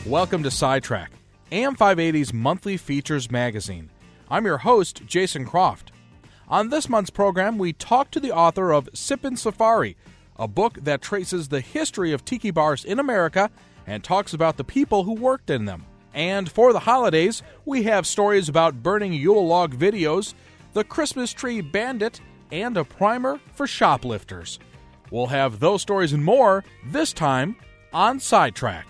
Welcome to Sidetrack, AM 580's monthly features magazine. I'm your host, Jason Croft. On this month's program, we talk to the author of Sippin' Safari, a book that traces the history of tiki bars in America and talks about the people who worked in them. And for the holidays, we have stories about burning Yule log videos, the Christmas tree bandit, and a primer for shoplifters. We'll have those stories and more this time on Sidetrack.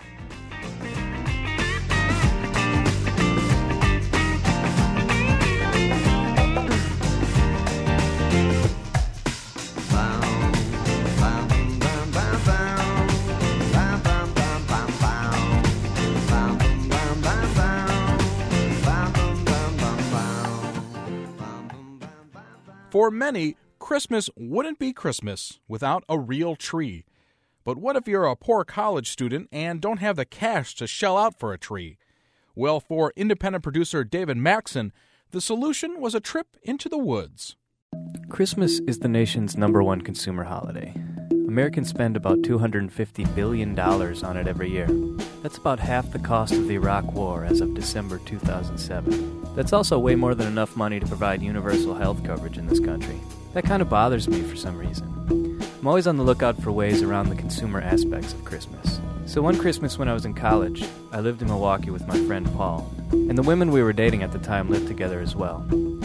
For many, Christmas wouldn't be Christmas without a real tree. But what if you're a poor college student and don't have the cash to shell out for a tree? Well, for independent producer David Maxson, the solution was a trip into the woods. Christmas is the nation's #1 consumer holiday. Americans spend about $250 billion on it every year. That's about half the cost of the Iraq War as of December 2007. That's also way more than enough money to provide universal health coverage in this country. That kind of bothers me for some reason. I'm always on the lookout for ways around the consumer aspects of Christmas. So one Christmas when I was in college, I lived in Milwaukee with my friend Paul, and the women we were dating at the time lived together as well.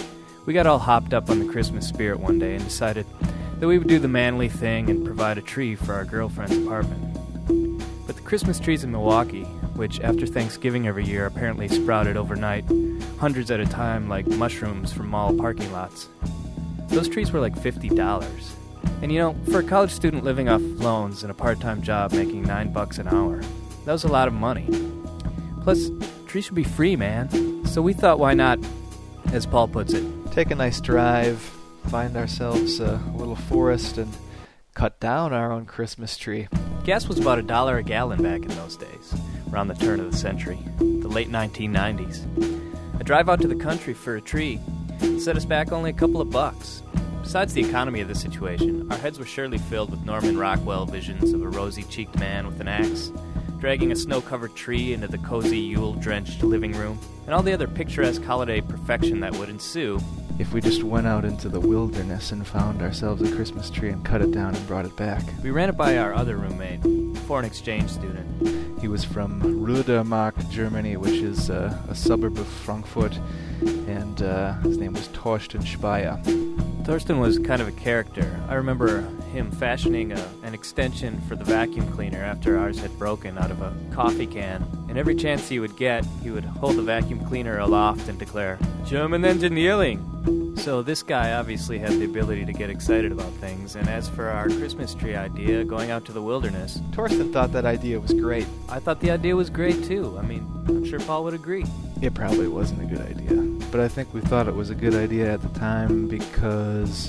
We got all hopped up on the Christmas spirit one day and decided that we would do the manly thing and provide a tree for our girlfriend's apartment. But the Christmas trees in Milwaukee, which after Thanksgiving every year apparently sprouted overnight, hundreds at a time like mushrooms from mall parking lots, those trees were like $50. And you know, for a college student living off loans and a part-time job making $9 an hour, that was a lot of money. Plus, trees should be free, man. So we thought, why not, as Paul puts it, take a nice drive, find ourselves a little forest, and cut down our own Christmas tree. Gas was about $1 a gallon back in those days, around the turn of the century, the late 1990s. A drive out to the country for a tree set us back only a couple of bucks. Besides the economy of the situation, our heads were surely filled with Norman Rockwell visions of a rosy-cheeked man with an axe, dragging a snow-covered tree into the cozy Yule-drenched living room, and all the other picturesque holiday perfection that would ensue if we just went out into the wilderness and found ourselves a Christmas tree and cut it down and brought it back. We ran it by our other roommate, a foreign exchange student. He was from Rödermark, Germany, which is a suburb of Frankfurt, and his name was Torsten Speyer. Torsten was kind of a character. I remember him fashioning an extension for the vacuum cleaner after ours had broken out of a coffee can. And every chance he would get, he would hold the vacuum cleaner aloft and declare, "German engineering!" So this guy obviously had the ability to get excited about things. And as for our Christmas tree idea, going out to the wilderness, Torsten thought that idea was great. I thought the idea was great too. I mean, I'm sure Paul would agree. It probably wasn't a good idea, but I think we thought it was a good idea at the time because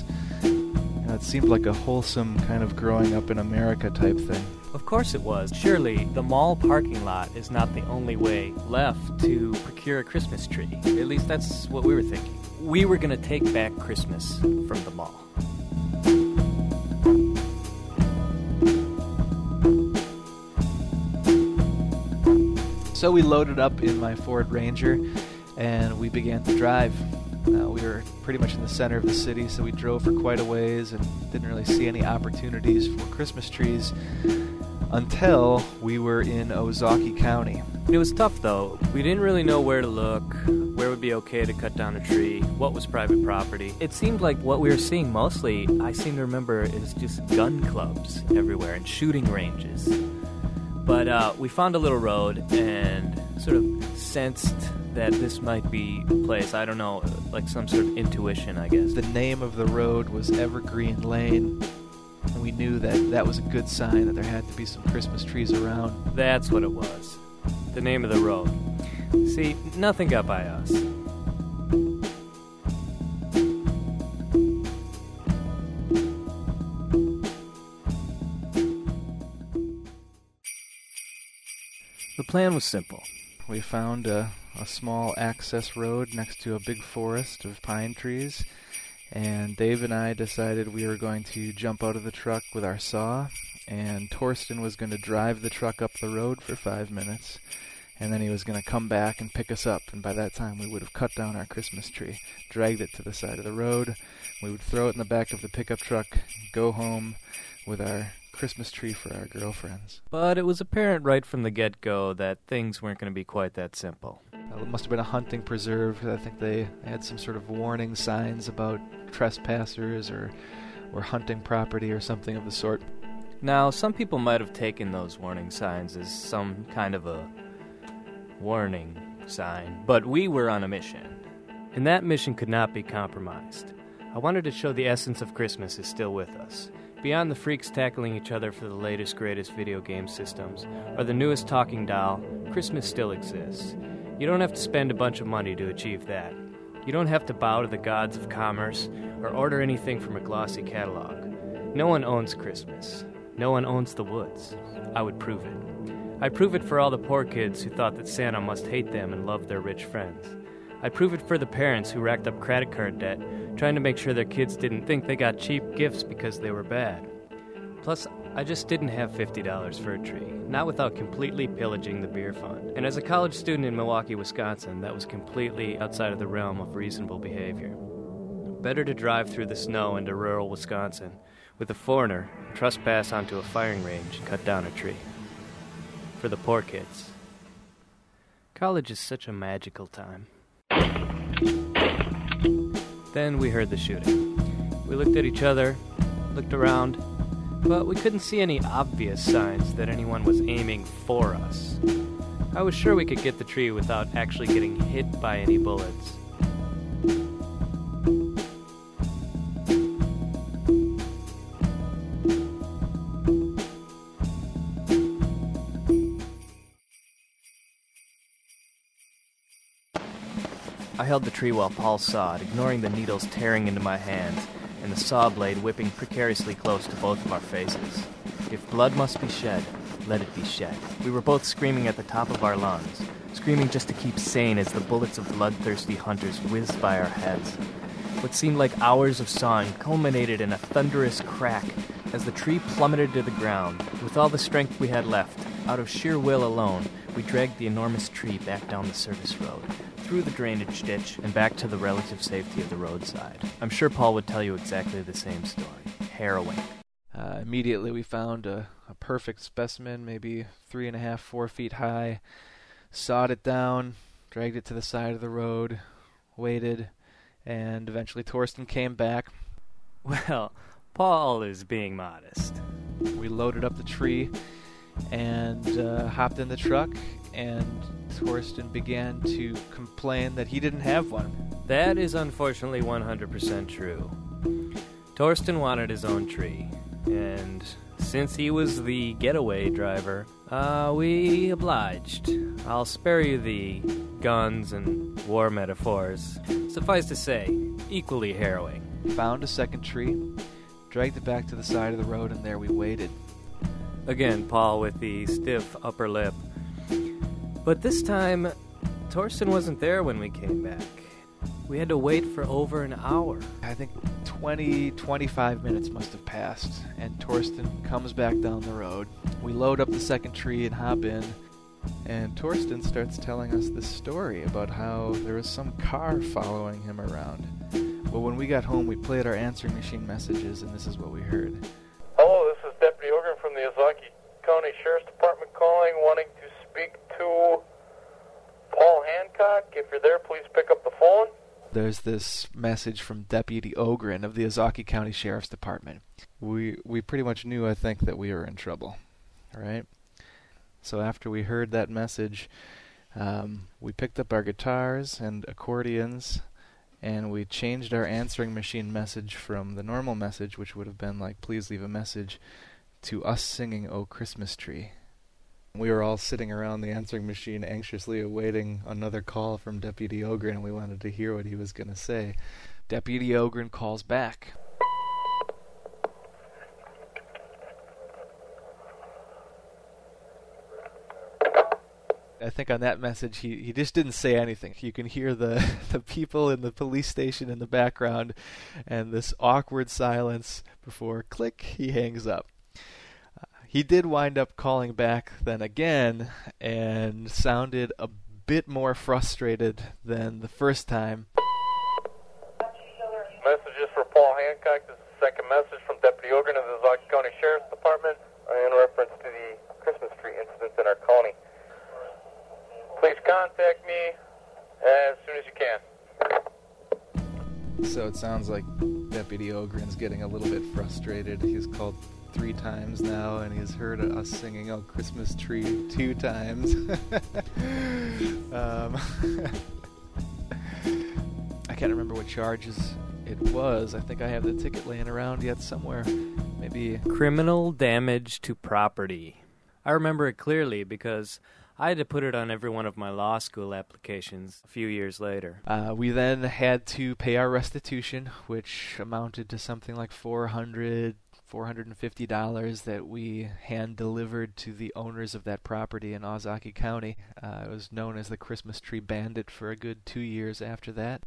it seemed like a wholesome kind of growing up in America type thing. Of course it was. Surely the mall parking lot is not the only way left to procure a Christmas tree. At least that's what we were thinking. We were going to take back Christmas from the mall. So we loaded up in my Ford Ranger, and we began to drive. We were pretty much in the center of the city, so we drove for quite a ways and didn't really see any opportunities for Christmas trees until we were in Ozaukee County. It was tough, though. We didn't really know where to look, where would be okay to cut down a tree, what was private property. It seemed like what we were seeing mostly, I seem to remember, is just gun clubs everywhere and shooting ranges. But we found a little road and sort of sensed that this might be the place. I don't know, like some sort of intuition, I guess. The name of the road was Evergreen Lane, and we knew that that was a good sign that there had to be some Christmas trees around. That's what it was. The name of the road. See, nothing got by us. The plan was simple. We found a small access road next to a big forest of pine trees, and Dave and I decided we were going to jump out of the truck with our saw, and Torsten was going to drive the truck up the road for 5 minutes, and then he was going to come back and pick us up, and by that time we would have cut down our Christmas tree, dragged it to the side of the road. We would throw it in the back of the pickup truck, go home with our Christmas tree for our girlfriends. But it was apparent right from the get-go that things weren't going to be quite that simple. It must have been a hunting preserve. I think they had some sort of warning signs about trespassers or hunting property or something of the sort. Now, some people might have taken those warning signs as some kind of a warning sign, but we were on a mission, and that mission could not be compromised. I wanted to show the essence of Christmas is still with us. Beyond the freaks tackling each other for the latest, greatest video game systems, or the newest talking doll, Christmas still exists. You don't have to spend a bunch of money to achieve that. You don't have to bow to the gods of commerce, or order anything from a glossy catalog. No one owns Christmas. No one owns the woods. I would prove it. I'd prove it for all the poor kids who thought that Santa must hate them and love their rich friends. I'd prove it for the parents who racked up credit card debt, trying to make sure their kids didn't think they got cheap gifts because they were bad. Plus, I just didn't have $50 for a tree, not without completely pillaging the beer fund. And as a college student in Milwaukee, Wisconsin, that was completely outside of the realm of reasonable behavior. Better to drive through the snow into rural Wisconsin with a foreigner, trespass onto a firing range, and cut down a tree. For the poor kids. College is such a magical time. Then we heard the shooting. We looked at each other, looked around, but we couldn't see any obvious signs that anyone was aiming for us. I was sure we could get the tree without actually getting hit by any bullets. I held the tree while Paul sawed, ignoring the needles tearing into my hands and the saw blade whipping precariously close to both of our faces. If blood must be shed, let it be shed. We were both screaming at the top of our lungs, screaming just to keep sane as the bullets of bloodthirsty hunters whizzed by our heads. What seemed like hours of sawing culminated in a thunderous crack as the tree plummeted to the ground. With all the strength we had left, out of sheer will alone, we dragged the enormous tree back down the service road, through the drainage ditch, and back to the relative safety of the roadside. I'm sure Paul would tell you exactly the same story. Harrowing. Immediately we found a perfect specimen, maybe 3.5, 4 feet high, sawed it down, dragged it to the side of the road, waited, and eventually Torsten came back. Well, Paul is being modest. We loaded up the tree and hopped in the truck, and Torsten began to complain that he didn't have one. That is unfortunately 100% true. Torsten wanted his own tree, and since he was the getaway driver, we obliged. I'll spare you the guns and war metaphors. Suffice to say, equally harrowing. Found a second tree, dragged it back to the side of the road, and there we waited. Again, Paul with the stiff upper lip. But this time, Torsten wasn't there when we came back. We had to wait for over an hour. I think 25 minutes must have passed, and Torsten comes back down the road. We load up the second tree and hop in, and Torsten starts telling us this story about how there was some car following him around. Well, when we got home, we played our answering machine messages, and this is what we heard. Hello, this is Deputy Ogren from the Ozaukee County Sheriff's Department calling, wanting to speak to Paul Hancock. If you're there, please pick up the phone. There's this message from Deputy Ogren of the Ozaukee County Sheriff's Department. We pretty much knew, I think, that we were in trouble, right? So after we heard that message, we picked up our guitars and accordions, and we changed our answering machine message from the normal message, which would have been like, please leave a message, to us singing "O Christmas Tree." We were all sitting around the answering machine anxiously awaiting another call from Deputy Ogren, and we wanted to hear what he was going to say. Deputy Ogren calls back. I think on that message he just didn't say anything. You can hear the people in the police station in the background and this awkward silence before, click, he hangs up. He did wind up calling back then again and sounded a bit more frustrated than the first time. Messages for Paul Hancock. This is the second message from Deputy Ogren of the Ozaukee County Sheriff's Department in reference to the Christmas tree incident in our county. Please contact me as soon as you can. So it sounds like Deputy Ogren's getting a little bit frustrated. He's called 3 times now, and he's heard us singing "Oh Christmas Tree" 2 times. I can't remember what charges it was. I think I have the ticket laying around yet somewhere. Maybe criminal damage to property. I remember it clearly because I had to put it on every one of my law school applications a few years later. We then had to pay our restitution, which amounted to something like $450 that we hand-delivered to the owners of that property in Ozaukee County. It was known as the Christmas Tree Bandit for a good 2 years after that.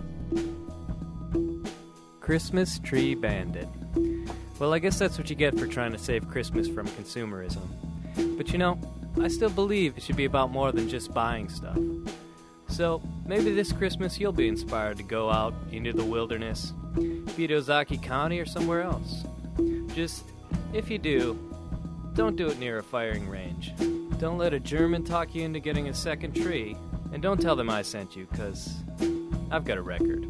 Christmas Tree Bandit. Well, I guess that's what you get for trying to save Christmas from consumerism. But you know, I still believe it should be about more than just buying stuff. So, maybe this Christmas you'll be inspired to go out into the wilderness, be it Ozaukee County or somewhere else. Just, if you do, don't do it near a firing range. Don't let a German talk you into getting a second tree, and don't tell them I sent you, 'cause I've got a record.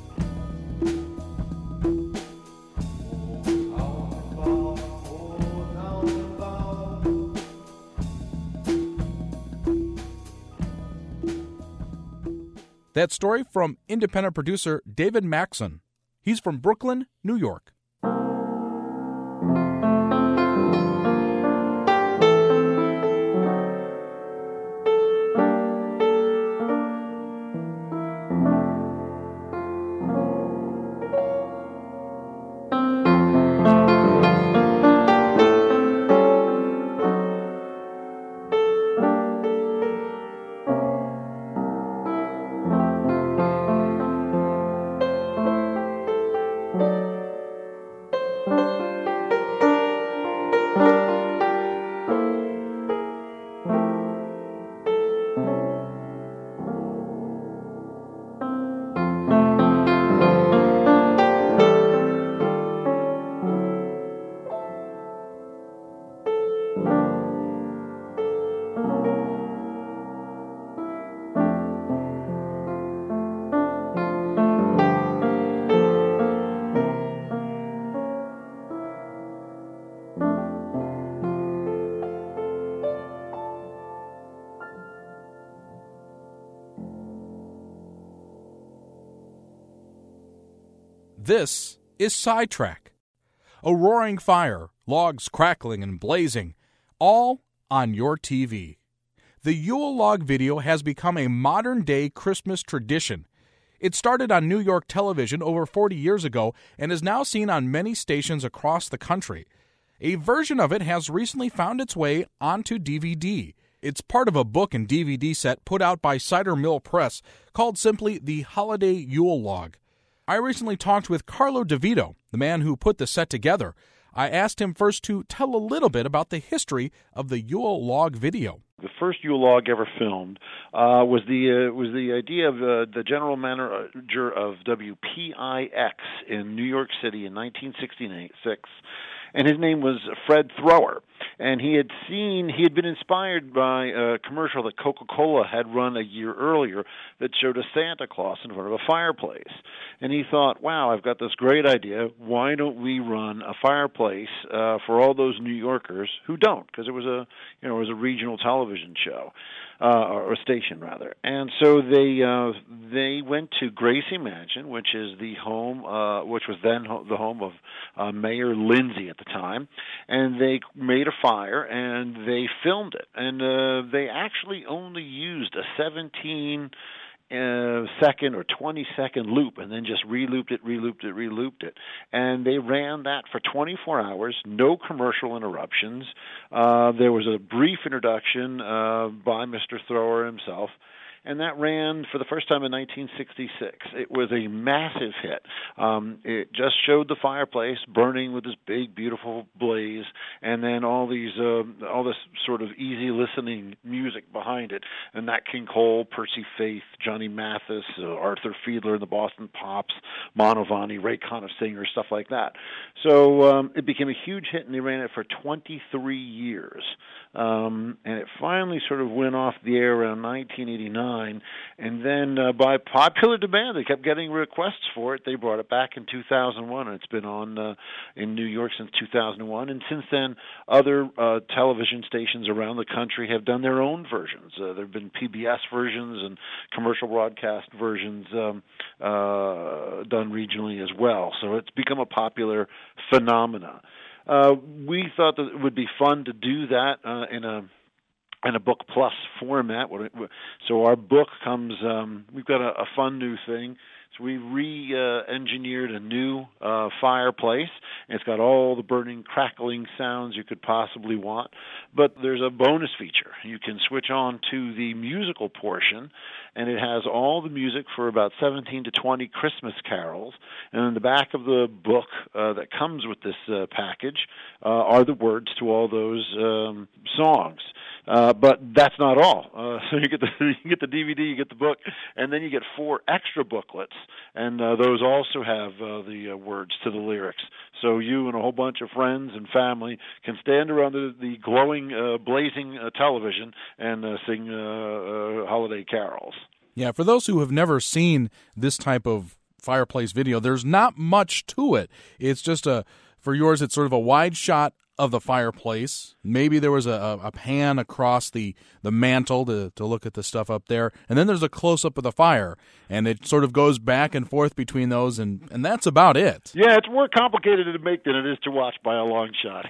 That story from independent producer David Maxson. He's from Brooklyn, New York. This is Sidetrack. A roaring fire, logs crackling and blazing, all on your TV. The Yule log video has become a modern-day Christmas tradition. It started on New York television over 40 years ago and is now seen on many stations across the country. A version of it has recently found its way onto DVD. It's part of a book and DVD set put out by Cider Mill Press called simply The Holiday Yule Log. I recently talked with Carlo DeVito, the man who put the set together. I asked him first to tell a little bit about the history of the Yule log video. The first Yule log ever filmed was the idea of the general manager of WPIX in New York City in 1966, and his name was Fred Thrower. And he had been inspired by a commercial that Coca-Cola had run a year earlier that showed a Santa Claus in front of a fireplace. And he thought, wow, I've got this great idea. Why don't we run a fireplace for all those New Yorkers who don't? Because it was a regional television show. Or station rather, and so they went to Gracie Mansion, which is the home, which was then the home of Mayor Lindsay at the time, and they made a fire and they filmed it, and they actually only used a 17 second or 20-second loop, and then just re-looped it, and they ran that for 24 hours, no commercial interruptions. There was a brief introduction by Mr. Thrower himself, and that ran for the first time in 1966. It was a massive hit. It just showed the fireplace burning with this big, beautiful blaze, and then all this sort of easy listening music behind it. And Nat King Cole, Percy Faith, Johnny Mathis, Arthur Fiedler and the Boston Pops, Mantovani, Ray Conniff Singer, stuff like that. So it became a huge hit, and they ran it for 23 years. And it finally sort of went off the air around 1989, and then by popular demand, they kept getting requests for it. They brought it back in 2001, and it's been on in New York since 2001. And since then, other television stations around the country have done their own versions. There have been PBS versions and commercial broadcast versions done regionally as well. So it's become a popular phenomena. We thought that it would be fun to do that in a book plus format. So our book comes. We've got a fun new thing. So we re-engineered a new fireplace. It's got all the burning, crackling sounds you could possibly want. But there's a bonus feature. You can switch on to the musical portion, and it has all the music for about 17 to 20 Christmas carols. And in the back of the book that comes with this package are the words to all those songs. But that's not all. So you get the DVD, you get the book, and then you get 4 extra booklets, and those also have the words to the lyrics. So you and a whole bunch of friends and family can stand around the glowing, blazing television and sing holiday carols. Yeah, for those who have never seen this type of fireplace video, there's not much to it. It's just for yours, it's sort of a wide shot of the fireplace. Maybe there was a pan across the mantle to look at the stuff up there, and then there's a close-up of the fire, and it sort of goes back and forth between those, and that's about it. Yeah, it's more complicated to make than it is to watch by a long shot.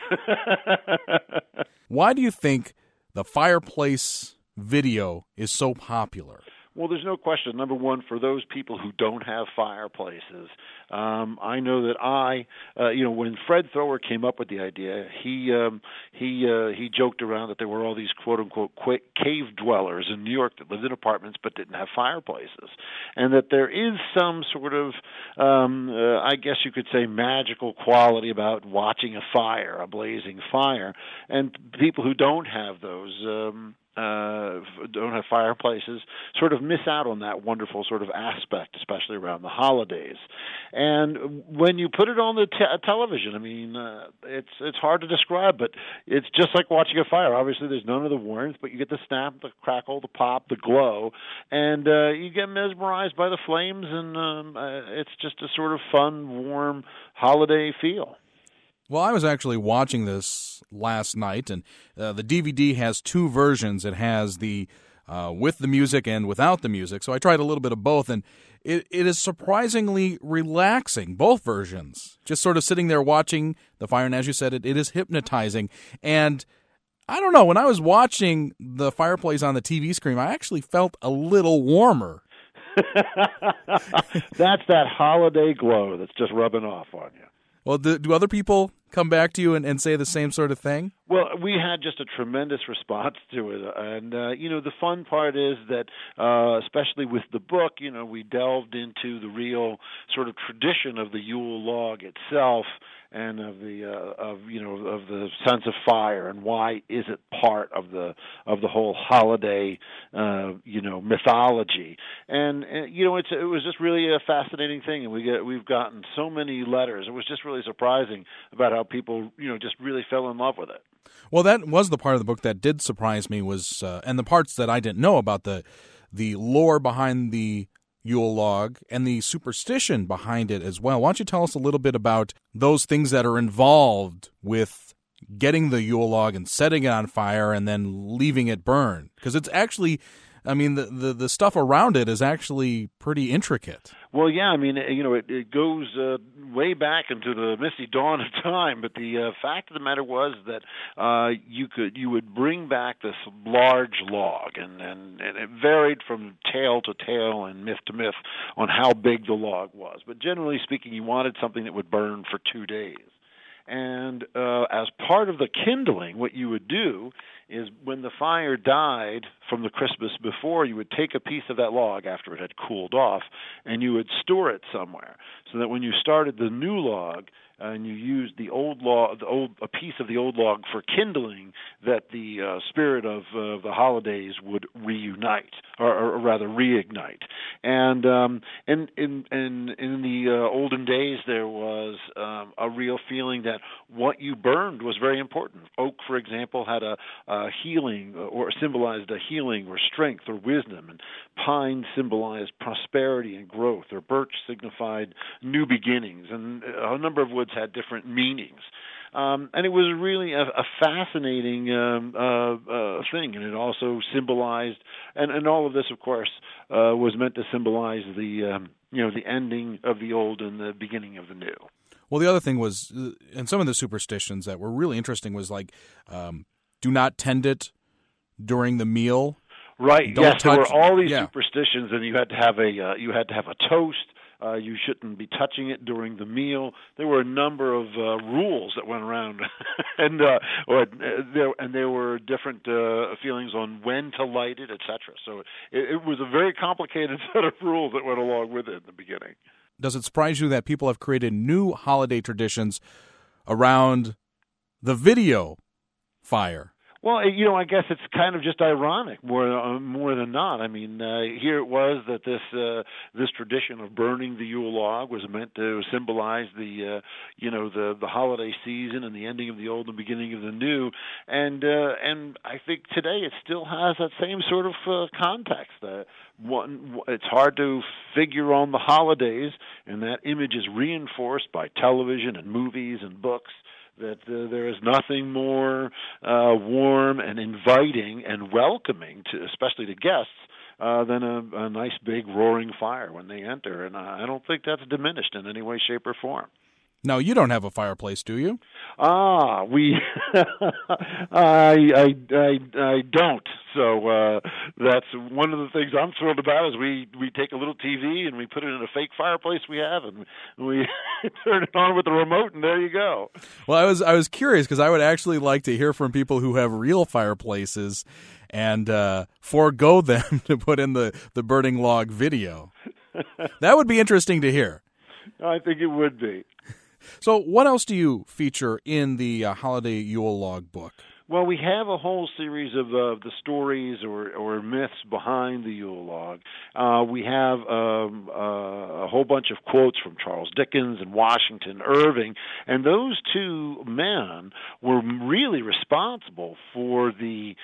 Why do you think the fireplace video is so popular? Well, there's no question. Number one, for those people who don't have fireplaces, I know that when Fred Thrower came up with the idea, he joked around that there were all these quote unquote cave dwellers in New York that lived in apartments but didn't have fireplaces, and that there is some sort of, I guess you could say, magical quality about watching a blazing fire, and people who don't have those. Don't have fireplaces sort of miss out on that wonderful sort of aspect, especially around the holidays. And when you put it on the television, I mean, it's hard to describe, but it's just like watching a fire. Obviously, there's none of the warmth, but you get the snap, the crackle, the pop, the glow, and you get mesmerized by the flames, and it's just a sort of fun, warm holiday feel. Well, I was actually watching this last night, and the DVD has 2 versions. It has the with the music and without the music, so I tried a little bit of both, and it is surprisingly relaxing, both versions. Just sort of sitting there watching the fire, and as you said, it is hypnotizing. And I don't know, when I was watching the fireplace on the TV screen, I actually felt a little warmer. That's that holiday glow that's just rubbing off on you. Well, do other people come back to you and say the same sort of thing? Well, we had just a tremendous response to it. And, the fun part is that, especially with the book, we delved into the real sort of tradition of the Yule log itself and of the sense of fire, and why is it part of the whole holiday mythology. And it was just really a fascinating thing, and we've gotten so many letters. It was just really surprising about how people just really fell in love with it. Well, that was the part of the book that did surprise me, was and the parts that I didn't know about, the lore behind the Yule log and the superstition behind it as well. Why don't you tell us a little bit about those things that are involved with getting the Yule log and setting it on fire and then leaving it burn? Because it's actually, I mean, the stuff around it is actually pretty intricate. Well, yeah, I mean, it goes way back into the misty dawn of time. But the fact of the matter was that you would bring back this large log, and it varied from tale to tale and myth to myth on how big the log was. But generally speaking, you wanted something that would burn for 2 days. And as part of the kindling, what you would do is when the fire died from the Christmas before, you would take a piece of that log after it had cooled off, and you would store it somewhere, so that when you started the new log and you used the old log, a piece of the old log for kindling, that the spirit of the holidays would reunite, or rather reignite. And in the olden days, there was a real feeling that what you burned was very important. Oak, for example, had a healing, or symbolized a healing or strength or wisdom, and pine symbolized prosperity and growth, or birch signified new beginnings, and a number of woods had different meanings. And it was really a fascinating thing, and it also symbolized, and all of this, of course, was meant to symbolize the the ending of the old and the beginning of the new. Well, the other thing was, and some of the superstitions that were really interesting was like, do not tend it during the meal. Right. Don't yes, there were all these yeah. superstitions, and you had to have a toast. You shouldn't be touching it during the meal. There were a number of rules that went around, and there were different feelings on when to light it, etc. So it was a very complicated set of rules that went along with it in the beginning. Does it surprise you that people have created new holiday traditions around the video fire? Well, I guess it's kind of just ironic more than not. I mean, here it was that this tradition of burning the Yule log was meant to symbolize the holiday season and the ending of the old and beginning of the new, and I think today it still has that same sort of context. It's hard to figure on the holidays, and that image is reinforced by television and movies and books, that there is nothing more warm and inviting and welcoming, especially to guests, than a nice big roaring fire when they enter. And I don't think that's diminished in any way, shape, or form. No, you don't have a fireplace, do you? We I don't. So that's one of the things I'm thrilled about is we take a little TV and we put it in a fake fireplace we have, and we turn it on with the remote, and there you go. Well, I was curious because I would actually like to hear from people who have real fireplaces and forego them to put in the burning log video. That would be interesting to hear. I think it would be. So what else do you feature in the Holiday Yule Log book? Well, we have a whole series of the stories or myths behind the Yule log. We have a whole bunch of quotes from Charles Dickens and Washington Irving, and those two men were really responsible for the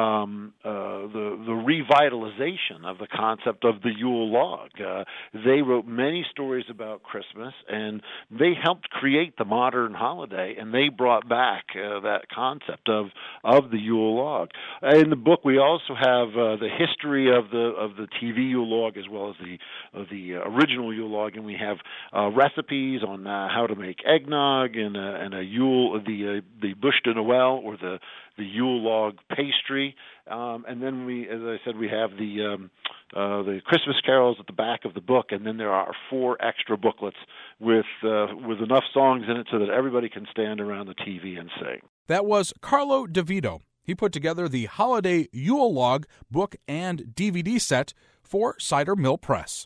revitalization of the concept of the Yule log. They wrote many stories about Christmas, and they helped create the modern holiday, and they brought back that concept of the Yule log. In the book, we also have the history of the TV Yule log as well as the original Yule log, and we have recipes on how to make eggnog and a Yule the bûche de Noël, or the Yule log pastry, and then as I said, we have the Christmas carols at the back of the book, and then there are 4 extra booklets with enough songs in it so that everybody can stand around the TV and sing. That was Carlo DeVito. He put together the Holiday Yule Log book and DVD set for Cider Mill Press.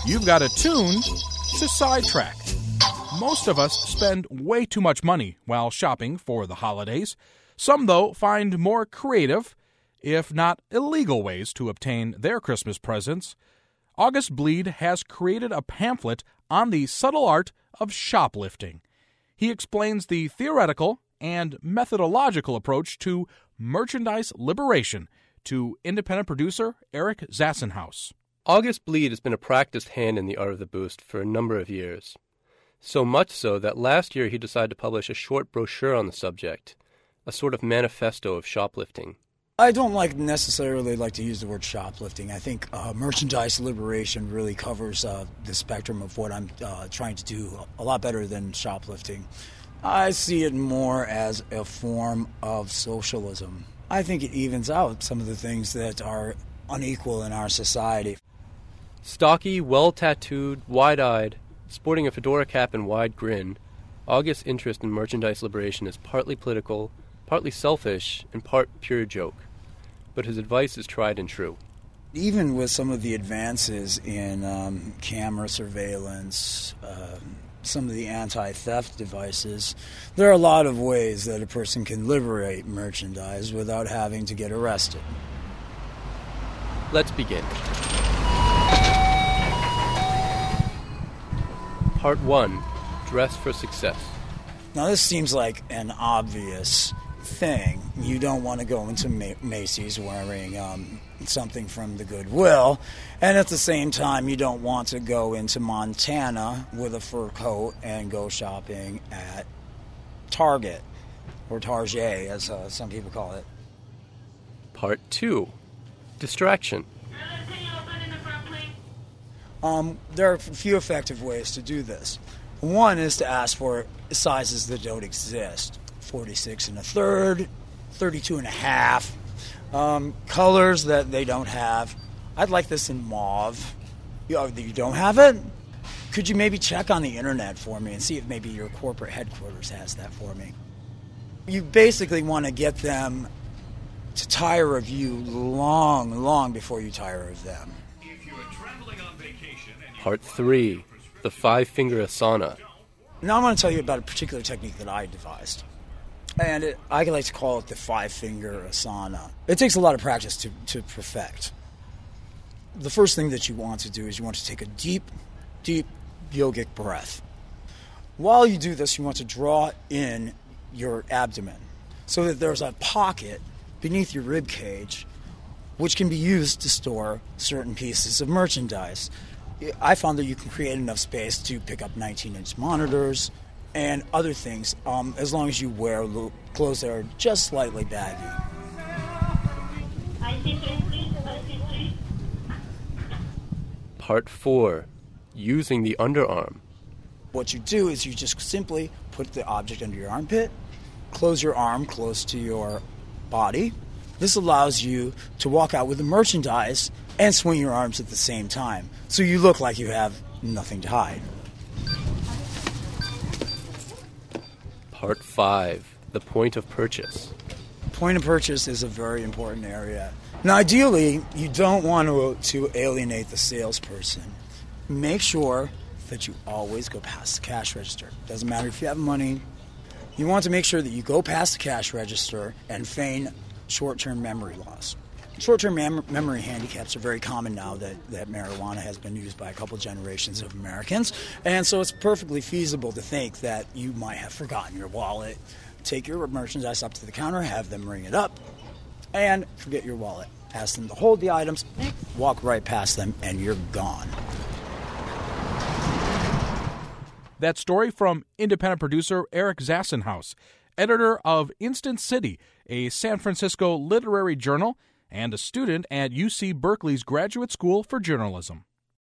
You've got to tune to Sidetrack. Most of us spend way too much money while shopping for the holidays. Some, though, find more creative, if not illegal, ways to obtain their Christmas presents. August Bleed has created a pamphlet on the subtle art of shoplifting. He explains the theoretical and methodological approach to merchandise liberation to independent producer Eric Zassenhaus. August Bleed has been a practiced hand in the art of the boost for a number of years. So much so that last year he decided to publish a short brochure on the subject, a sort of manifesto of shoplifting. I don't necessarily like to use the word shoplifting. I think merchandise liberation really covers the spectrum of what I'm trying to do a lot better than shoplifting. I see it more as a form of socialism. I think it evens out some of the things that are unequal in our society. Stocky, well-tattooed, wide-eyed, sporting a fedora cap and wide grin, August's interest in merchandise liberation is partly political, partly selfish, and part pure joke. But his advice is tried and true. Even with some of the advances in camera surveillance, some of the anti-theft devices, there are a lot of ways that a person can liberate merchandise without having to get arrested. Let's begin. Part 1. Dress for Success. Now this seems like an obvious thing. You don't want to go into Macy's wearing something from the Goodwill, and at the same time you don't want to go into Montana with a fur coat and go shopping at Target, or Target as some people call it. Part 2. Distraction. There are a few effective ways to do this. One is to ask for sizes that don't exist. 46 1/3, 32 1/2, colors that they don't have. I'd like this in mauve. You don't have it? Could you maybe check on the internet for me and see if maybe your corporate headquarters has that for me? You basically want to get them to tire of you long before you tire of them. Part 3. The 5-finger asana. Now I'm going to tell you about a particular technique that I devised. And I like to call it the 5-finger asana. It takes a lot of practice to perfect. The first thing that you want to do is you want to take a deep yogic breath. While you do this, you want to draw in your abdomen so that there's a pocket beneath your rib cage which can be used to store certain pieces of merchandise. I found that you can create enough space to pick up 19-inch monitors and other things, as long as you wear clothes that are just slightly baggy. Part 4. Using the underarm. What you do is you just simply put the object under your armpit, close your arm close to your body. This allows you to walk out with the merchandise and swing your arms at the same time, so you look like you have nothing to hide. Part 5. The point of purchase. Point of purchase is a very important area. Now, ideally, you don't want to alienate the salesperson. Make sure that you always go past the cash register. Doesn't matter if you have money. You want to make sure that you go past the cash register and feign short-term memory loss. Short-term memory handicaps are very common now that marijuana has been used by a couple generations of Americans, and so it's perfectly feasible to think that you might have forgotten your wallet. Take your merchandise up to the counter, have them ring it up, and forget your wallet. Ask them to hold the items, walk right past them, and you're gone. That story from independent producer Eric Zassenhaus, editor of Instant City, a San Francisco literary journal, and a student at UC Berkeley's Graduate School for Journalism.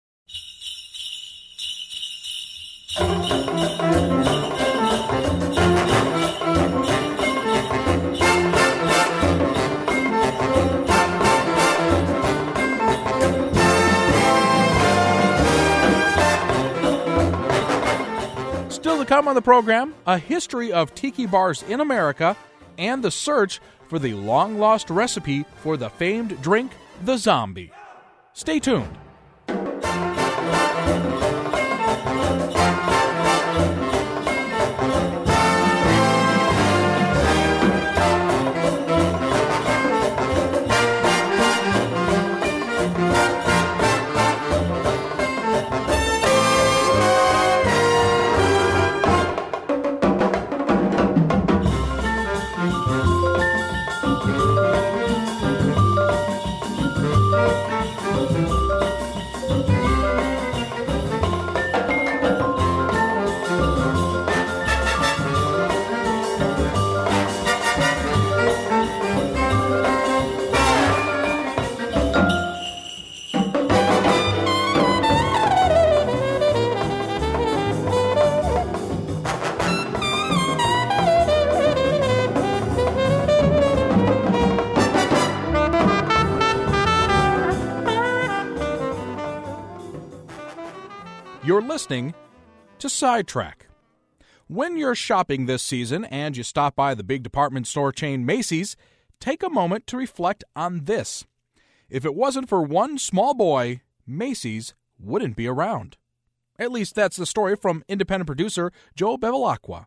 Still to come on the program, a history of tiki bars in America and the search for the long-lost recipe for the famed drink, the Zombie. Stay tuned. You're listening to Sidetrack. When you're shopping this season and you stop by the big department store chain Macy's, take a moment to reflect on this. If it wasn't for one small boy, Macy's wouldn't be around. At least that's the story from independent producer Joe Bevilacqua.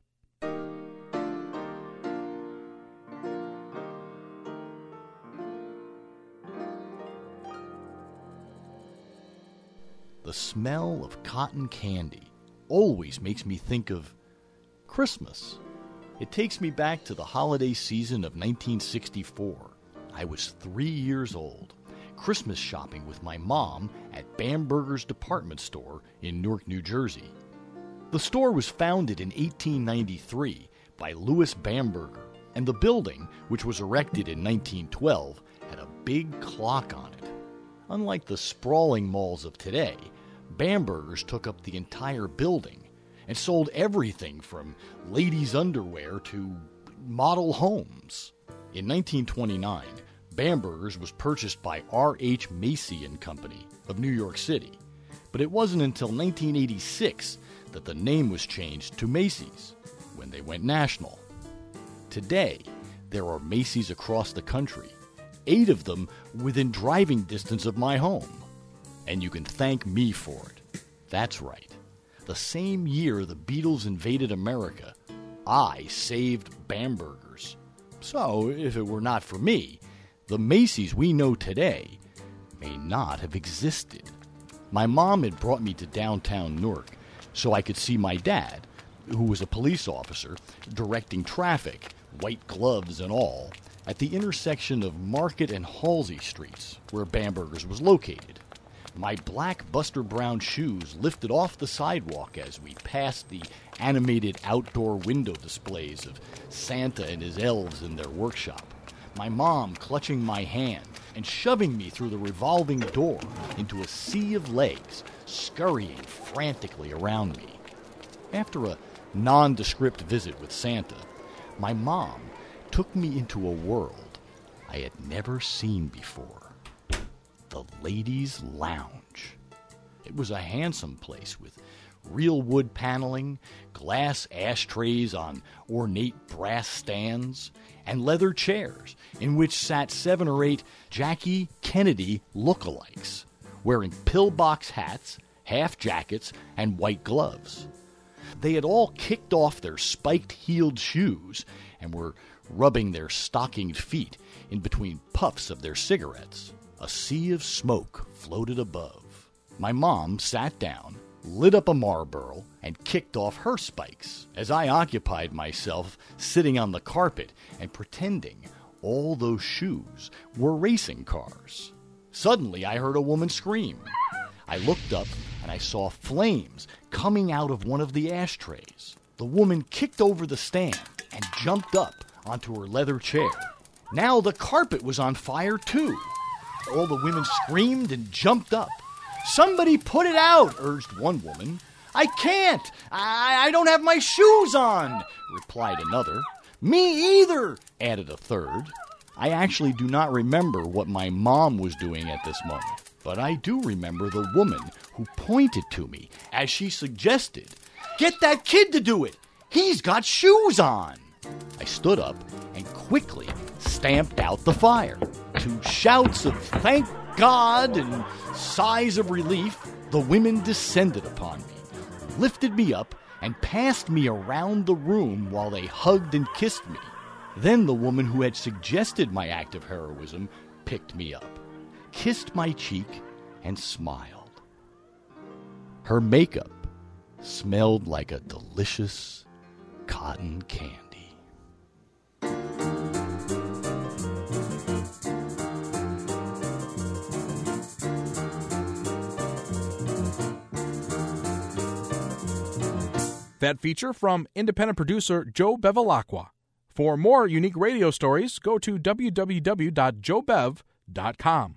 The smell of cotton candy always makes me think of Christmas. It takes me back to the holiday season of 1964. I was 3 years old, Christmas shopping with my mom at Bamberger's department store in Newark, New Jersey. The store was founded in 1893 by Louis Bamberger, and the building, which was erected in 1912, had a big clock on it. Unlike the sprawling malls of today, Bamberger's took up the entire building and sold everything from ladies' underwear to model homes. In 1929, Bamberger's was purchased by R.H. Macy & Company of New York City, but it wasn't until 1986 that the name was changed to Macy's, when they went national. Today, there are Macy's across the country, 8 of them within driving distance of my home. And you can thank me for it. That's right. The same year the Beatles invaded America, I saved Bamberger's. So, if it were not for me, the Macy's we know today may not have existed. My mom had brought me to downtown Newark so I could see my dad, who was a police officer, directing traffic, white gloves and all, at the intersection of Market and Halsey Streets, where Bamberger's was located. My black Buster Brown shoes lifted off the sidewalk as we passed the animated outdoor window displays of Santa and his elves in their workshop. My mom clutching my hand and shoving me through the revolving door into a sea of legs, scurrying frantically around me. After a nondescript visit with Santa, my mom took me into a world I had never seen before. The Ladies' Lounge. It was a handsome place with real wood paneling, glass ashtrays on ornate brass stands, and leather chairs in which sat 7 or 8 Jackie Kennedy lookalikes, wearing pillbox hats, half jackets, and white gloves. They had all kicked off their spiked-heeled shoes and were rubbing their stockinged feet in between puffs of their cigarettes. A sea of smoke floated above. My mom sat down, lit up a Marlboro, and kicked off her spikes as I occupied myself sitting on the carpet and pretending all those shoes were racing cars. Suddenly, I heard a woman scream. I looked up and I saw flames coming out of one of the ashtrays. The woman kicked over the stand and jumped up onto her leather chair. Now the carpet was on fire too. All the women screamed and jumped up. "Somebody put it out," urged one woman. "I can't. I don't have my shoes on," replied another. "Me either," added a third. I actually do not remember what my mom was doing at this moment, but I do remember the woman who pointed to me as she suggested, "Get that kid to do it. He's got shoes on." I stood up and quickly stamped out the fire. To shouts of "thank God" and sighs of relief, The women descended upon me, lifted me up, and passed me around the room while they hugged and kissed me. Then the woman who had suggested my act of heroism picked me up, kissed my cheek, and smiled. Her makeup smelled like a delicious cotton candy. That feature from independent producer Joe Bevilacqua. For more unique radio stories, go to www.joebev.com.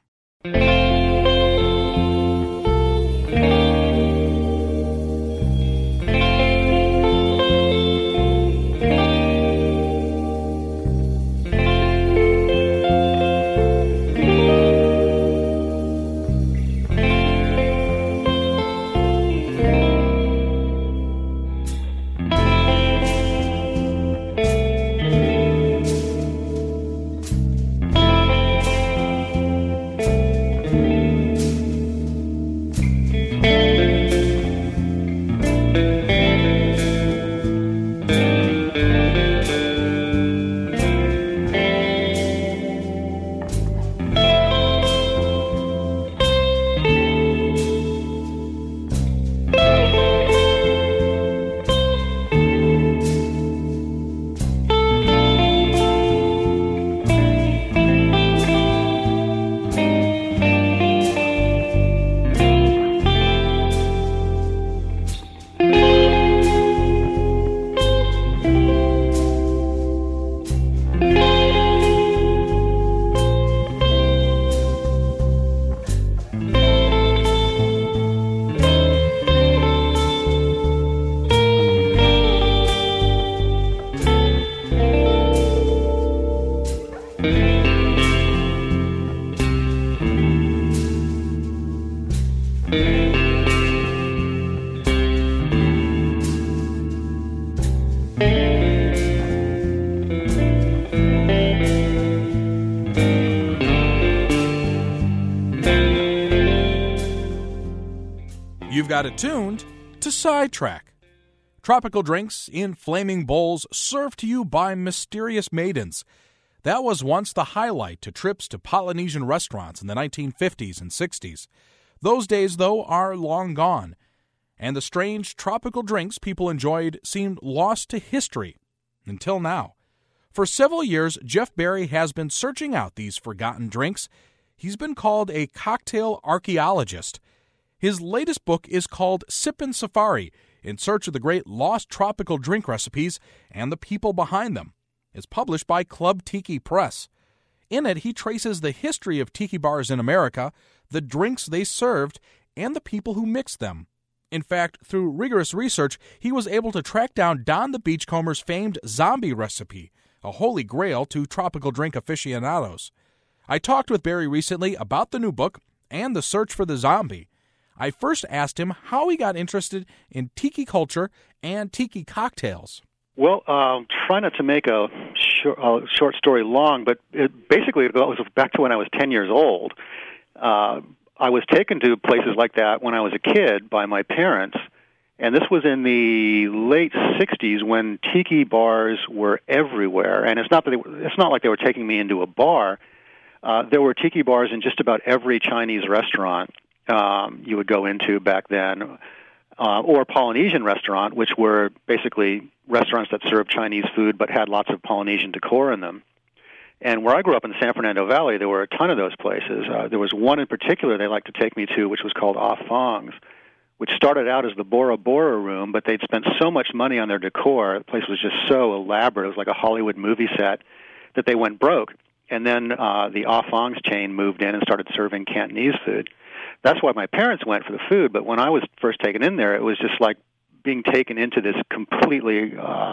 You've got it tuned to Sidetrack. Tropical drinks in flaming bowls served to you by mysterious maidens. That was once the highlight to trips to Polynesian restaurants in the 1950s and 60s. Those days, though, are long gone, and the strange tropical drinks people enjoyed seemed lost to history until now. For several years, Jeff Barry has been searching out these forgotten drinks. He's been called a cocktail archaeologist. His latest book is called Sippin' Safari, in search of the great lost tropical drink recipes and the people behind them. It's published by Club Tiki Press. In it, he traces the history of tiki bars in America, the drinks they served, and the people who mixed them. In fact, through rigorous research, he was able to track down Don the Beachcomber's famed zombie recipe, a holy grail to tropical drink aficionados. I talked with Barry recently about the new book and the search for the zombie. I first asked him how he got interested in tiki culture and tiki cocktails. Well, try not to make a short story long, but basically it goes back to when I was 10 years old. I was taken to places like that when I was a kid by my parents, and this was in the late 60s when tiki bars were everywhere. And it's not like they were taking me into a bar. There were tiki bars in just about every Chinese restaurant you would go into back then, or Polynesian restaurant, which were basically restaurants that served Chinese food but had lots of Polynesian decor in them. And where I grew up in the San Fernando Valley, there were a ton of those places. There was one in particular they liked to take me to, which was called Ah Fong's, which started out as the Bora Bora room, but they'd spent so much money on their decor, the place was just so elaborate, it was like a Hollywood movie set, that they went broke. And then the Ah Fong's chain moved in and started serving Cantonese food. That's why my parents went for the food, but when I was first taken in there, it was just like being taken into this completely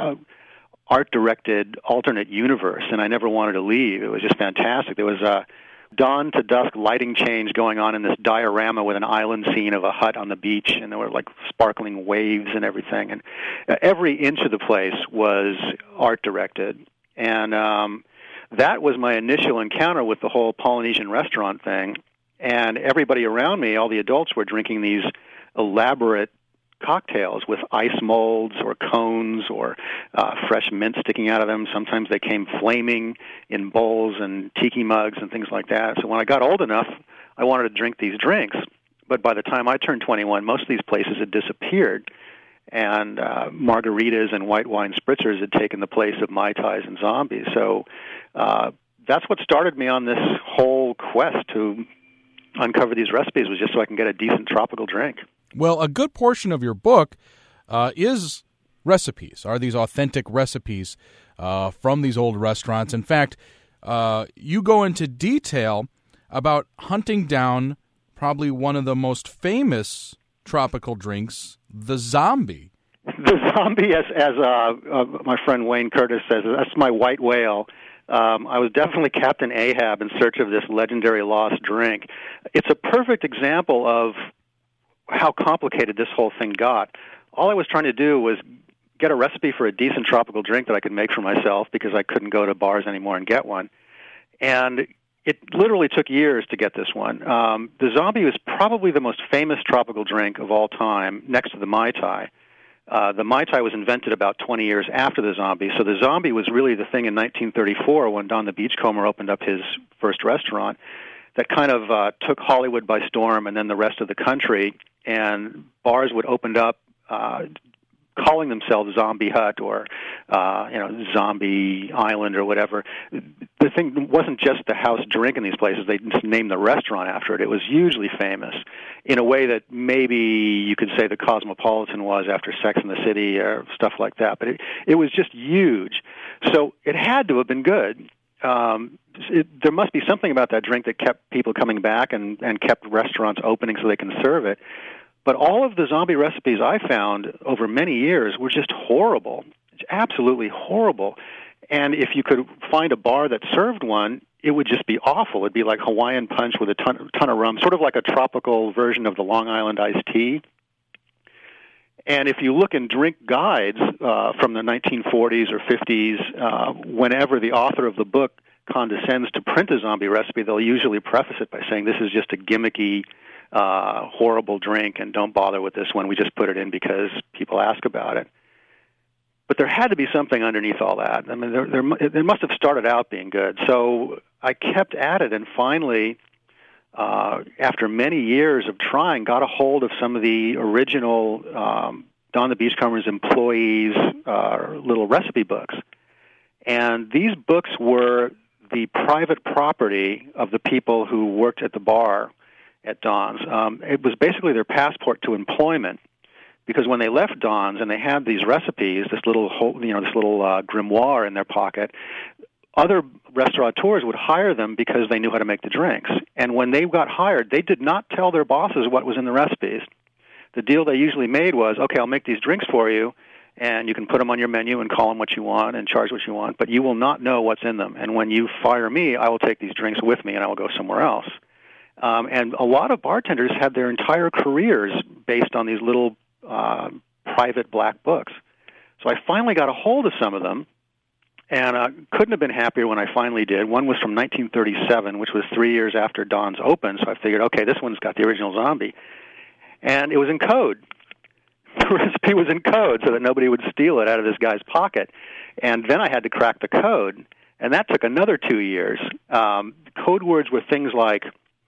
art-directed alternate universe, and I never wanted to leave. It was just fantastic. There was a dawn to dusk lighting change going on in this diorama with an island scene of a hut on the beach, and there were like sparkling waves and everything, and every inch of the place was art-directed. And that was my initial encounter with the whole Polynesian restaurant thing. And everybody around me, all the adults, were drinking these elaborate cocktails with ice molds or cones or fresh mint sticking out of them. Sometimes they came flaming in bowls and tiki mugs and things like that. So when I got old enough, I wanted to drink these drinks. But by the time I turned 21, most of these places had disappeared, and margaritas and white wine spritzers had taken the place of Mai Tais and zombies. So that's what started me on this whole quest to uncover these recipes, was just so I can get a decent tropical drink. Well, a good portion of your book is recipes, are these authentic recipes from these old restaurants. In fact, you go into detail about hunting down probably one of the most famous tropical drinks, the zombie. The zombie, as my friend Wayne Curtis says, that's my white whale. I was definitely Captain Ahab in search of this legendary lost drink. It's a perfect example of how complicated this whole thing got. All I was trying to do was get a recipe for a decent tropical drink that I could make for myself, because I couldn't go to bars anymore and get one. And it literally took years to get this one. The zombie was probably the most famous tropical drink of all time, next to the Mai Tai. The Mai Tai was invented about 20 years after the zombie, so the zombie was really the thing in 1934 when Don the Beachcomber opened up his first restaurant that kind of took Hollywood by storm, and then the rest of the country, and bars would open up calling themselves Zombie Hut or Zombie Island or whatever. The thing wasn't just the house drink in these places. They just named the restaurant after it. It was hugely famous in a way that maybe you could say the Cosmopolitan was after Sex and the City or stuff like that. But it was just huge. So it had to have been good. There must be something about that drink that kept people coming back and kept restaurants opening so they can serve it. But all of the zombie recipes I found over many years were just horrible. It's absolutely horrible. And if you could find a bar that served one, it would just be awful. It'd be like Hawaiian punch with a ton of rum, sort of like a tropical version of the Long Island iced tea. And if you look in drink guides from the 1940s or 50s, whenever the author of the book condescends to print a zombie recipe, they'll usually preface it by saying this is just a gimmicky, horrible drink, and don't bother with this one. We just put it in because people ask about it. But there had to be something underneath all that. I mean, it must have started out being good. So I kept at it, and finally, after many years of trying, got a hold of some of the original Don the Beachcomber's employees' little recipe books. And these books were the private property of the people who worked at the bar at Don's. It was basically their passport to employment, because when they left Don's and they had these recipes, this little grimoire in their pocket, other restaurateurs would hire them because they knew how to make the drinks. And when they got hired, they did not tell their bosses what was in the recipes. The deal they usually made was, okay, I'll make these drinks for you, and you can put them on your menu and call them what you want and charge what you want, but you will not know what's in them. And when you fire me, I will take these drinks with me and I will go somewhere else. And a lot of bartenders had their entire careers based on these little private black books. So I finally got a hold of some of them, and couldn't have been happier when I finally did. One was from 1937, which was 3 years after Don's opened, so I figured, okay, this one's got the original zombie. And it was in code. The recipe was in code so that nobody would steal it out of this guy's pocket. And then I had to crack the code, and that took another 2 years. Code words were things like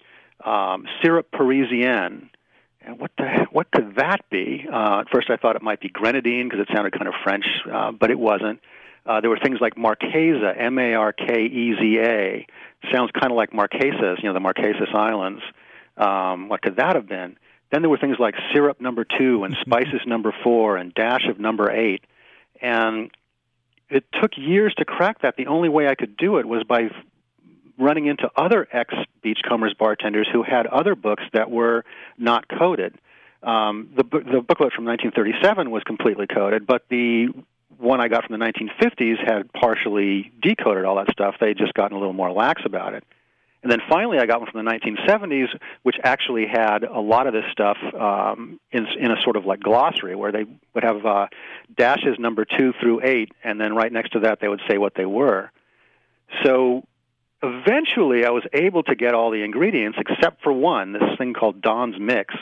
syrup Parisienne. And what could that be? At first I thought it might be grenadine because it sounded kind of French, but it wasn't. There were things like Marquesa, M-A-R-K-E-Z-A. Sounds kind of like Marquesas, the Marquesas Islands. What could that have been? Then there were things like syrup number 2 and spices number 4 and dash of number 8. And it took years to crack that. The only way I could do it was by running into other ex-Beachcombers bartenders who had other books that were not coded. The booklet from 1937 was completely coded, but the one I got from the 1950s had partially decoded all that stuff. They'd just gotten a little more lax about it. And then finally I got one from the 1970s, which actually had a lot of this stuff in a sort of like glossary, where they would have dashes number 2 through 8, and then right next to that they would say what they were. So eventually I was able to get all the ingredients except for one, this thing called Don's Mix.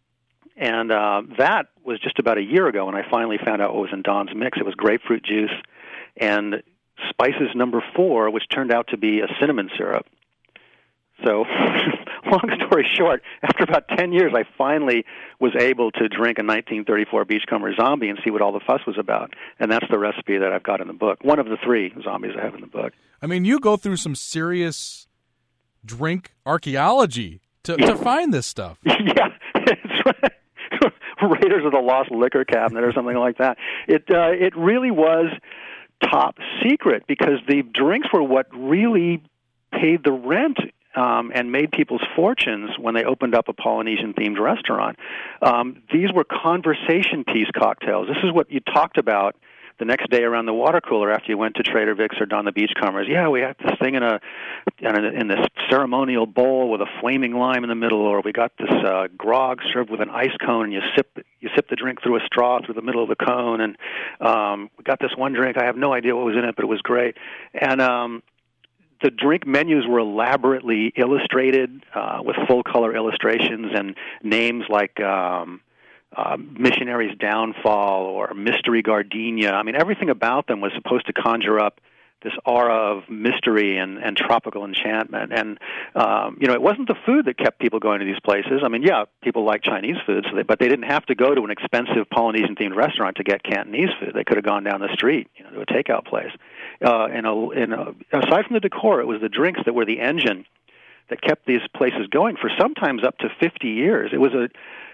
And that was just about a year ago when I finally found out what was in Don's Mix. It was grapefruit juice and spices number 4, which turned out to be a cinnamon syrup. So, long story short, after about 10 years, I finally was able to drink a 1934 Beachcomber Zombie and see what all the fuss was about. And that's the recipe that I've got in the book. One of the 3 zombies I have in the book. I mean, you go through some serious drink archaeology to find this stuff. Yeah, it's right. Raiders of the Lost Liquor Cabinet or something like that. It really was top secret because the drinks were what really paid the rent and made people's fortunes when they opened up a Polynesian-themed restaurant. These were conversation piece cocktails. This is what you talked about the next day around the water cooler after you went to Trader Vic's or Don the Beachcombers. Yeah, we have this thing in this ceremonial bowl with a flaming lime in the middle, or we got this grog served with an ice cone, and you sip the drink through a straw through the middle of the cone. And we got this one drink. I have no idea what was in it, but it was great. And the drink menus were elaborately illustrated with full-color illustrations and names like Missionary's Downfall or Mystery Gardenia. I mean, everything about them was supposed to conjure up this aura of mystery and tropical enchantment. And, it wasn't the food that kept people going to these places. I mean, yeah, people like Chinese food, but they didn't have to go to an expensive Polynesian-themed restaurant to get Cantonese food. They could have gone down the street, to a takeout place. Aside from the decor, it was the drinks that were the engine that kept these places going for sometimes up to 50 years. It was a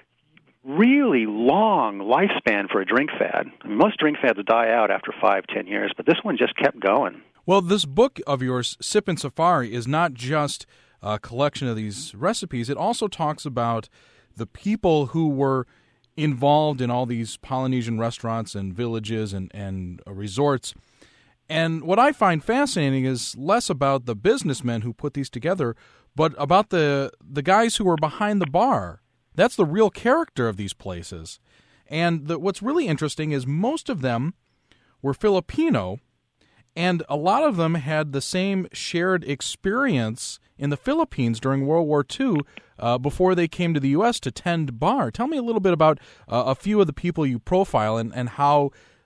really long lifespan for a drink fad. I mean, most drink fads die out after 5-10 years, but this one just kept going. Well, this book of yours, Sippin' Safari, is not just a collection of these recipes. It also talks about the people who were involved in all these Polynesian restaurants and villages and resorts. And what I find fascinating is less about the businessmen who put these together, but about the guys who were behind the bar. That's the real character of these places. And what's really interesting is most of them were Filipino, and a lot of them had the same shared experience in the Philippines during World War II before they came to the U.S. to tend bar. Tell me a little bit about a few of the people you profile and how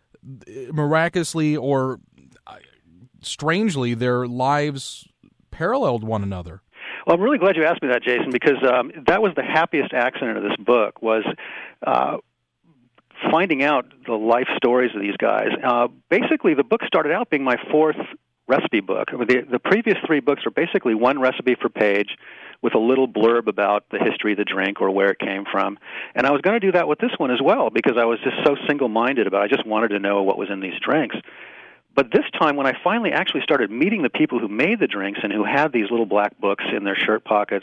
miraculously or strangely their lives paralleled one another. Well, I'm really glad you asked me that, Jason, because that was the happiest accident of this book, was finding out the life stories of these guys. Basically, the book started out being my 4th recipe book. The previous 3 books were basically one recipe per page with a little blurb about the history of the drink or where it came from. And I was going to do that with this one as well because I was just so single-minded about it. I just wanted to know what was in these drinks. But this time, when I finally actually started meeting the people who made the drinks and who had these little black books in their shirt pockets,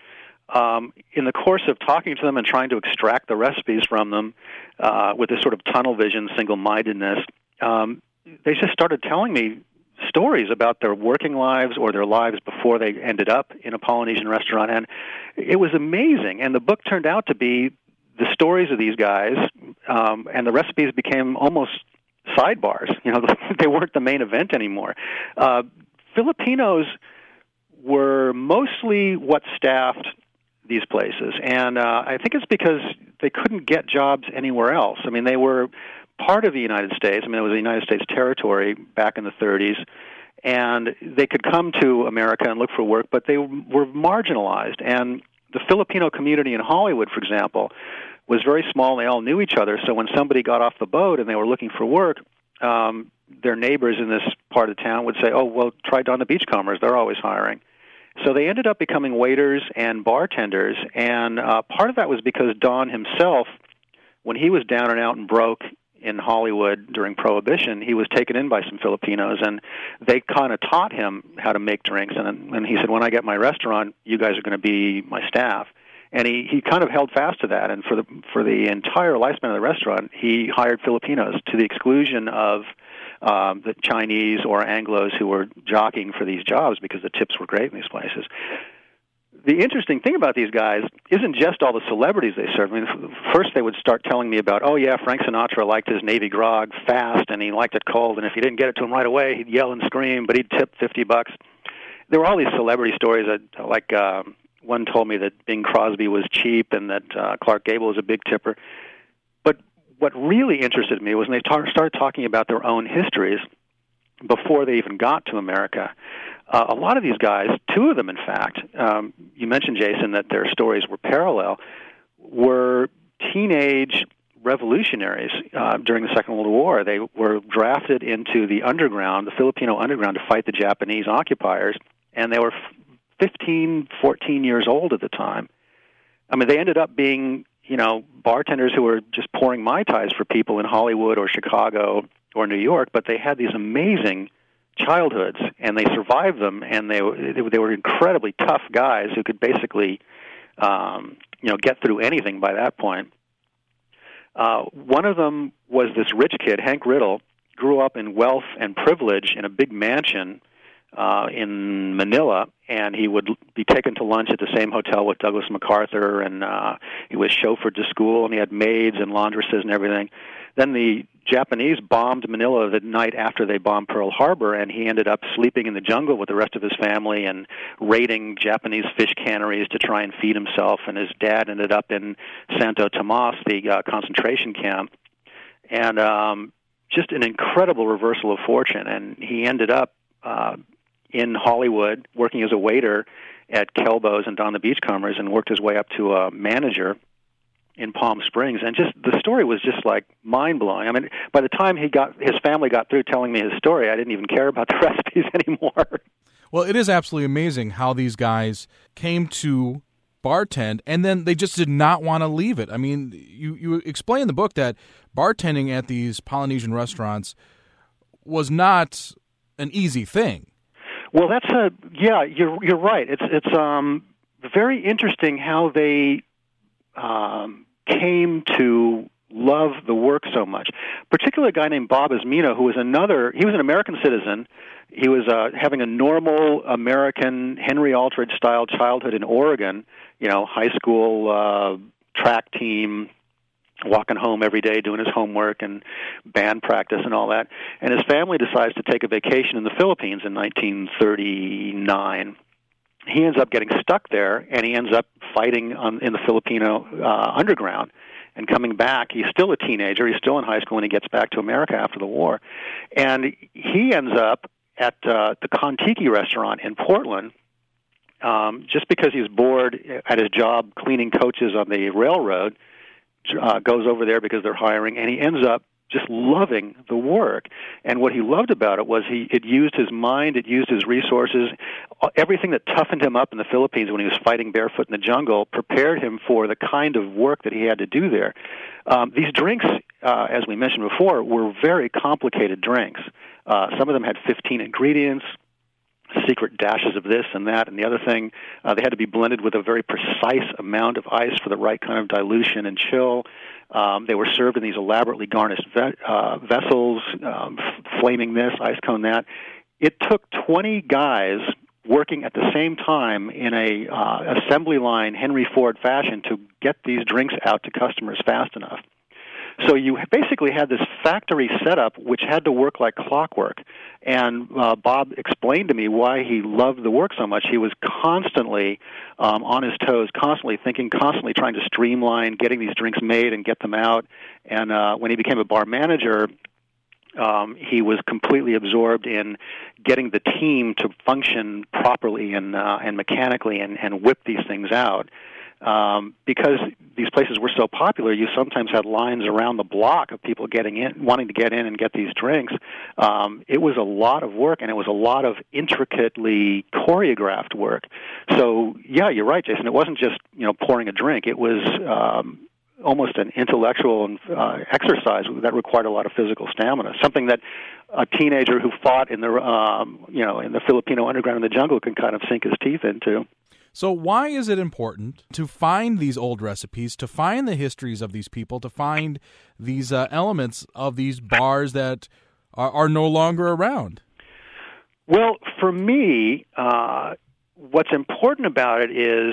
in the course of talking to them and trying to extract the recipes from them with this sort of tunnel vision, single-mindedness, they just started telling me stories about their working lives or their lives before they ended up in a Polynesian restaurant. And it was amazing. And the book turned out to be the stories of these guys, and the recipes became almost sidebars. They weren't the main event anymore. Filipinos were mostly what staffed these places, and I think it's because they couldn't get jobs anywhere else. I mean, they were part of the United States. I mean, it was a United States territory back in the 30s, and they could come to America and look for work, but they were marginalized. And the Filipino community in Hollywood, for example, was very small. They all knew each other, so when somebody got off the boat and they were looking for work, their neighbors in this part of town would say, oh, well, try Don the Beachcombers. They're always hiring. So they ended up becoming waiters and bartenders, and part of that was because Don himself, when he was down and out and broke in Hollywood during Prohibition, he was taken in by some Filipinos, and they kind of taught him how to make drinks. And he said, when I get my restaurant, you guys are going to be my staff. And he kind of held fast to that, and for the entire lifespan of the restaurant, he hired Filipinos to the exclusion of the Chinese or Anglos who were jockeying for these jobs because the tips were great in these places. The interesting thing about these guys isn't just all the celebrities they serve. I mean, first they would start telling me about, oh yeah, Frank Sinatra liked his Navy grog fast, and he liked it cold, and if you didn't get it to him right away, he'd yell and scream, but he'd tip $50. there were all these celebrity stories that, like, one told me that Bing Crosby was cheap and that Clark Gable was a big tipper. But what really interested me was when they started talking about their own histories before they even got to America. A lot of these guys, two of them, in fact, you mentioned, Jason, that their stories were parallel, were teenage revolutionaries during the Second World War. They were drafted into the underground, the Filipino underground, to fight the Japanese occupiers, and they were 15, 14 years old at the time. I mean, they ended up being, bartenders who were just pouring Mai Tais for people in Hollywood or Chicago or New York, but they had these amazing childhoods, and they survived them, and they were incredibly tough guys who could basically, get through anything by that point. One of them was this rich kid, Hank Riddle, grew up in wealth and privilege in a big mansion in Manila, and he would be taken to lunch at the same hotel with Douglas MacArthur, and he was chauffeured to school, and he had maids and laundresses and everything. Then the Japanese bombed Manila the night after they bombed Pearl Harbor, and he ended up sleeping in the jungle with the rest of his family and raiding Japanese fish canneries to try and feed himself, and his dad ended up in Santo Tomas, the concentration camp. And just an incredible reversal of fortune, and he ended up in Hollywood working as a waiter at Kelbo's and Don the Beachcombers, and worked his way up to a manager in Palm Springs, and just the story was just like mind-blowing. I mean, by the time his family got through telling me his story, I didn't even care about the recipes anymore. Well, it is absolutely amazing how these guys came to bartend, and then they just did not want to leave it. I mean, you explain in the book that bartending at these Polynesian restaurants was not an easy thing. Well, you're right. It's very interesting how they came to love the work so much. Particularly a guy named Bob Ismino, who was he was an American citizen. He was having a normal American Henry Aldrich-style childhood in Oregon, high school track team, walking home every day, doing his homework and band practice and all that. And his family decides to take a vacation in the Philippines in 1939. He ends up getting stuck there, and he ends up fighting in the Filipino underground. And coming back, he's still a teenager. He's still in high school when he gets back to America after the war. And he ends up at the Kontiki restaurant in Portland just because he's bored at his job cleaning coaches on the railroad, goes over there because they're hiring, and he ends up just loving the work. And what he loved about it was it used his mind, it used his resources, everything that toughened him up in the Philippines when he was fighting barefoot in the jungle prepared him for the kind of work that he had to do there. These drinks, as we mentioned before, were very complicated drinks. Some of them had 15 ingredients, secret dashes of this and that and the other thing. They had to be blended with a very precise amount of ice for the right kind of dilution and chill. They were served in these elaborately garnished vessels, flaming this, ice cone that. It took 20 guys working at the same time in a assembly line Henry Ford fashion to get these drinks out to customers fast enough. So you basically had this factory setup which had to work like clockwork. And Bob explained to me why he loved the work so much. He was constantly on his toes, constantly thinking, constantly trying to streamline getting these drinks made and get them out. And when he became a bar manager, he was completely absorbed in getting the team to function properly and mechanically and whip these things out. Because these places were so popular, you sometimes had lines around the block of people wanting to get in and get these drinks. It was a lot of work, and it was a lot of intricately choreographed work. So, yeah, you're right, Jason. It wasn't just pouring a drink. It was almost an intellectual exercise that required a lot of physical stamina. Something that a teenager who fought in the in the Filipino underground in the jungle can kind of sink his teeth into. So why is it important to find these old recipes, to find the histories of these people, to find these elements of these bars that are no longer around? Well, for me, what's important about it is,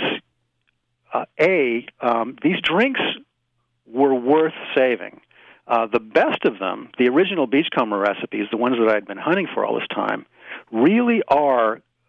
these drinks were worth saving. The best of them, the original Beachcomber recipes, the ones that I'd been hunting for all this time, really are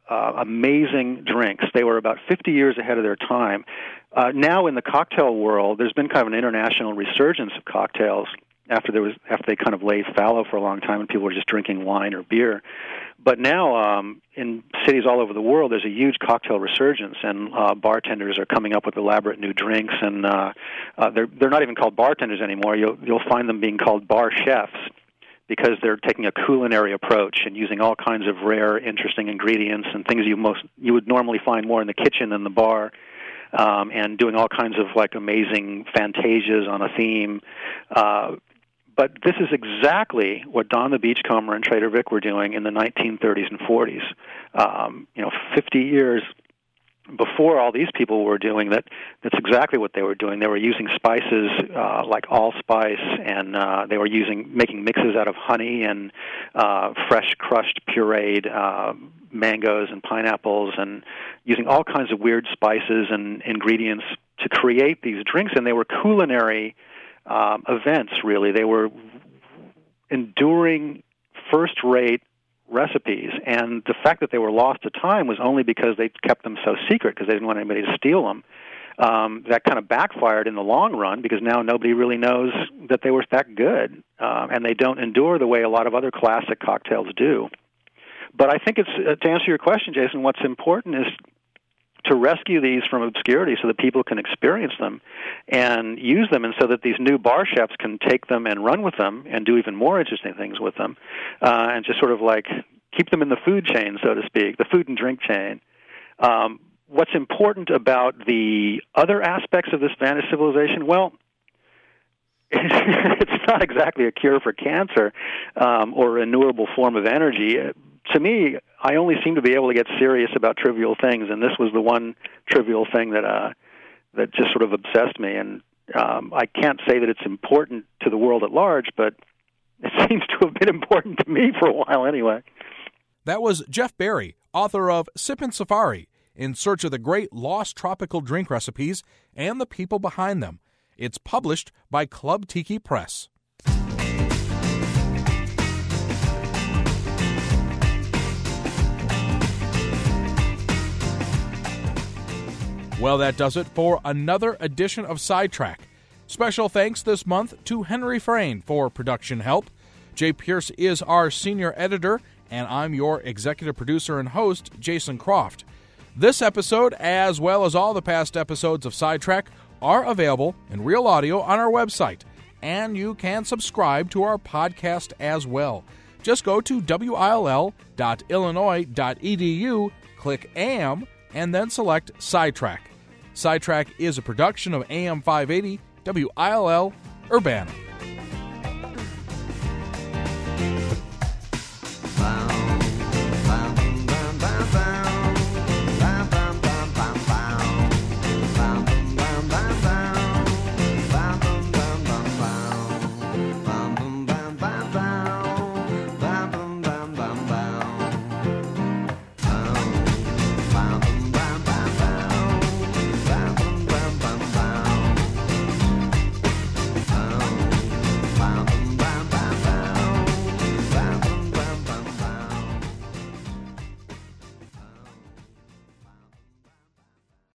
amazing drinks. They were about 50 years ahead of their time. Now in the cocktail world, there's been kind of an international resurgence of cocktails after they kind of lay fallow for a long time and people were just drinking wine or beer. But now in cities all over the world, there's a huge cocktail resurgence, and bartenders are coming up with elaborate new drinks, and they're not even called bartenders anymore. You'll find them being called bar chefs, because they're taking a culinary approach and using all kinds of rare, interesting ingredients and things you would normally find more in the kitchen than the bar, and doing all kinds of like amazing fantasias on a theme. But this is exactly what Don the Beachcomber and Trader Vic were doing in the 1930s and 40s. 50 years before all these people were doing that, that's exactly what they were doing. They were using spices like allspice, and they were making mixes out of honey and fresh crushed pureed mangoes and pineapples, and using all kinds of weird spices and ingredients to create these drinks. And they were culinary events, really. They were enduring first-rate recipes, and the fact that they were lost to time was only because they kept them so secret, because they didn't want anybody to steal them. That kind of backfired in the long run, because now nobody really knows that they were that good, and they don't endure the way a lot of other classic cocktails do. But I think it's to answer your question, Jason, what's important is to rescue these from obscurity so that people can experience them and use them, and so that these new bar chefs can take them and run with them and do even more interesting things with them, and just sort of like keep them in the food chain, so to speak, the food and drink chain. What's important about the other aspects of this vanished civilization? Well, it's not exactly a cure for cancer or a renewable form of energy. To me, I only seem to be able to get serious about trivial things, and this was the one trivial thing that just sort of obsessed me. And I can't say that it's important to the world at large, but it seems to have been important to me for a while anyway. That was Jeff Berry, author of Sippin' Safari, In Search of the Great Lost Tropical Drink Recipes and the People Behind Them. It's published by Club Tiki Press. Well, that does it for another edition of Sidetrack. Special thanks this month to Henry Frayne for production help. Jay Pierce is our senior editor, and I'm your executive producer and host, Jason Croft. This episode, as well as all the past episodes of Sidetrack, are available in real audio on our website, and you can subscribe to our podcast as well. Just go to will.illinois.edu, click AM, and then select Sidetrack. Sidetrack is a production of AM 580 WILL Urbana.